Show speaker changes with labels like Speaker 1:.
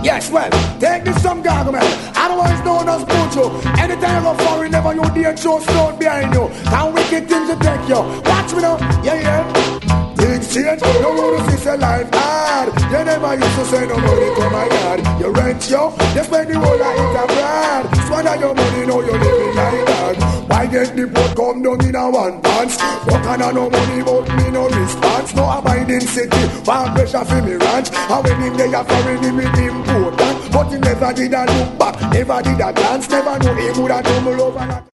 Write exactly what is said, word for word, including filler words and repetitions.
Speaker 1: Yes, well, take this some garment. Otherwise known as Buju. Anytime you go foreign, never you dare show stone behind you. Can wicked things to take you. Watch me now. Yeah, yeah. Things change. No one to see say life hard. You never used to say no money to my yard. You rent yo. You spend the whole night abroad. Squander your money, now you living like that. Why get the boat come down in a one pants? What kind of no money but me no response? No abiding city. One pressure for me ranch. And when him they are foreign, him with important. But he never did a look back. Never did a glance. Never know he would have tumble over that.